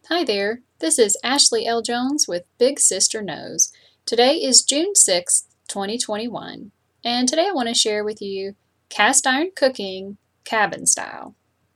Hi there, this is Ashley L. Jones with Big Sister Knows. Today is June 6th, 2021, and today I want to share with you cast iron cooking cabin style.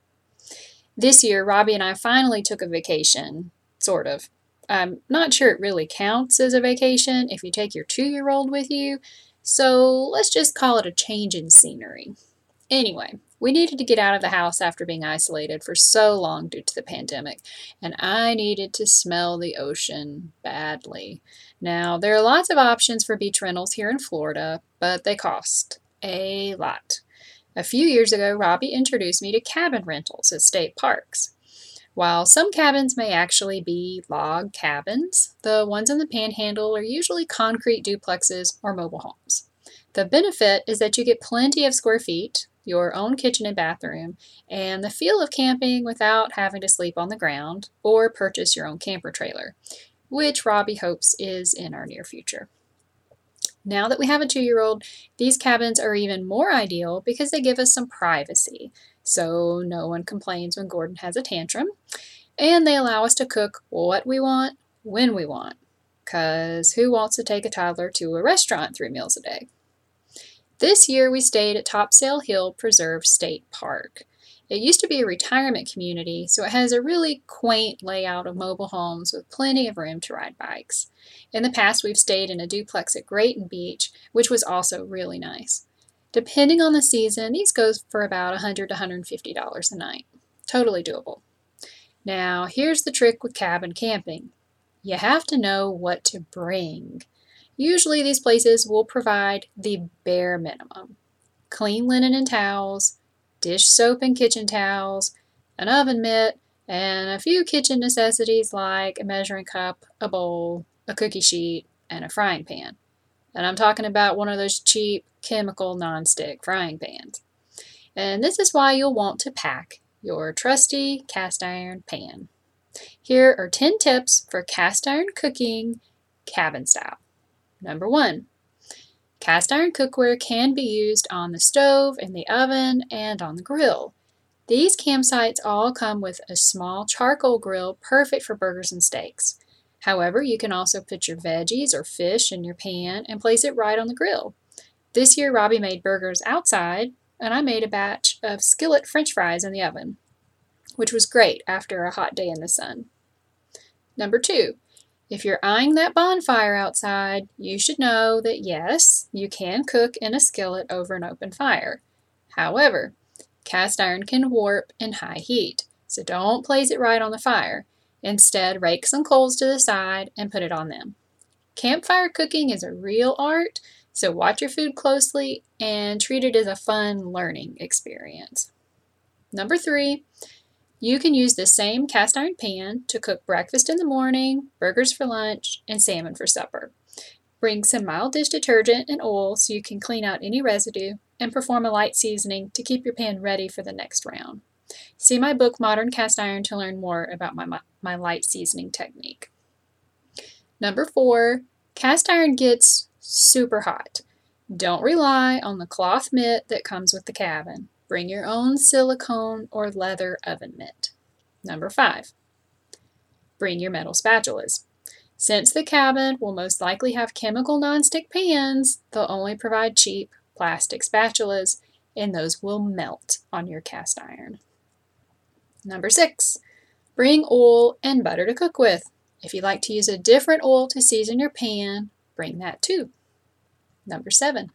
This year, Robbie and I finally took a vacation, sort of. I'm not sure it really counts as a vacation if you take your 2-year-old with you, so let's just call it a change in scenery. Anyway, we needed to get out of the house after being isolated for so long due to the pandemic, and I needed to smell the ocean badly. Now, there are lots of options for beach rentals here in Florida, but they cost a lot. A few years ago, Robbie introduced me to cabin rentals at state parks. While some cabins may actually be log cabins, the ones in the Panhandle are usually concrete duplexes or mobile homes. The benefit is that you get plenty of square feet, your own kitchen and bathroom, and the feel of camping without having to sleep on the ground or purchase your own camper trailer, which Robbie hopes is in our near future. Now that we have a 2-year-old, these cabins are even more ideal because they give us some privacy, so no one complains when Gordon has a tantrum, and they allow us to cook what we want, when we want, because who wants to take a toddler to a restaurant 3 meals a day? This year we stayed at Topsail Hill Preserve State Park. It used to be a retirement community, so it has a really quaint layout of mobile homes with plenty of room to ride bikes. In the past, we've stayed in a duplex at Grayton Beach, which was also really nice. Depending on the season, these go for about $100 to $150 a night. Totally doable. Now, here's the trick with cabin camping. You have to know what to bring. Usually these places will provide the bare minimum. Clean linen and towels, dish soap and kitchen towels, an oven mitt, and a few kitchen necessities like a measuring cup, a bowl, a cookie sheet, and a frying pan. And I'm talking about one of those cheap chemical nonstick frying pans. And this is why you'll want to pack your trusty cast iron pan. Here are 10 tips for cast iron cooking cabin style. Number 1. Cast iron cookware can be used on the stove, in the oven, and on the grill. These campsites all come with a small charcoal grill perfect for burgers and steaks. However, you can also put your veggies or fish in your pan and place it right on the grill. This year, Robbie made burgers outside, and I made a batch of skillet French fries in the oven, which was great after a hot day in the sun. Number 2. If you're eyeing that bonfire outside, you should know that yes, you can cook in a skillet over an open fire. However, cast iron can warp in high heat, so don't place it right on the fire. Instead, rake some coals to the side and put it on them. Campfire cooking is a real art, so watch your food closely and treat it as a fun learning experience. Number 3. You can use the same cast iron pan to cook breakfast in the morning, burgers for lunch, and salmon for supper. Bring some mild dish detergent and oil so you can clean out any residue, and perform a light seasoning to keep your pan ready for the next round. See my book Modern Cast Iron to learn more about my light seasoning technique. Number 4. Cast iron gets super hot. Don't rely on the cloth mitt that comes with the cabin. Bring your own silicone or leather oven mitt. Number 5. Bring your metal spatulas. Since the cabin will most likely have chemical nonstick pans, they'll only provide cheap plastic spatulas, and those will melt on your cast iron. Number 6. Bring oil and butter to cook with. If you like to use a different oil to season your pan, bring that too. Number 7.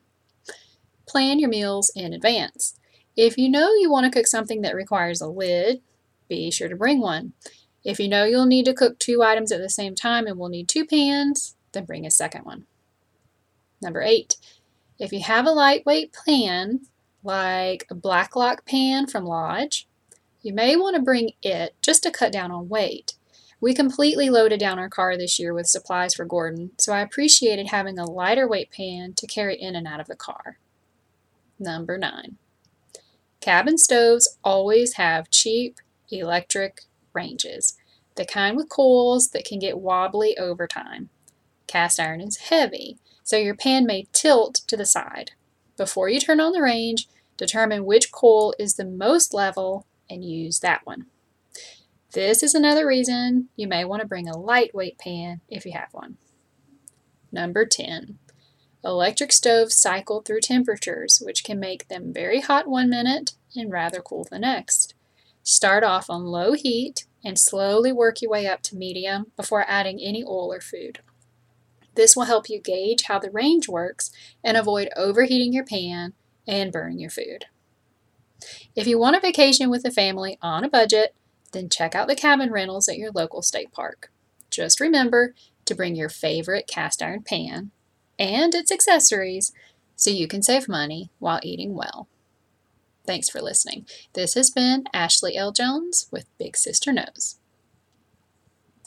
Plan your meals in advance. If you know you want to cook something that requires a lid, be sure to bring one. If you know you'll need to cook 2 items at the same time and will need 2 pans, then bring a second one. Number 8. If you have a lightweight pan, like a Blacklock pan from Lodge, you may want to bring it just to cut down on weight. We completely loaded down our car this year with supplies for Gordon, so I appreciated having a lighter weight pan to carry in and out of the car. Number 9. Cabin stoves always have cheap electric ranges, the kind with coils that can get wobbly over time. Cast iron is heavy, so your pan may tilt to the side. Before you turn on the range, determine which coil is the most level and use that one. This is another reason you may want to bring a lightweight pan if you have one. Number 10. Electric stoves cycle through temperatures, which can make them very hot one minute and rather cool the next. Start off on low heat and slowly work your way up to medium before adding any oil or food. This will help you gauge how the range works and avoid overheating your pan and burning your food. If you want a vacation with the family on a budget, then check out the cabin rentals at your local state park. Just remember to bring your favorite cast iron pan and its accessories so you can save money while eating well. Thanks for listening. This has been Ashley L. Jones with Big Sister Knows.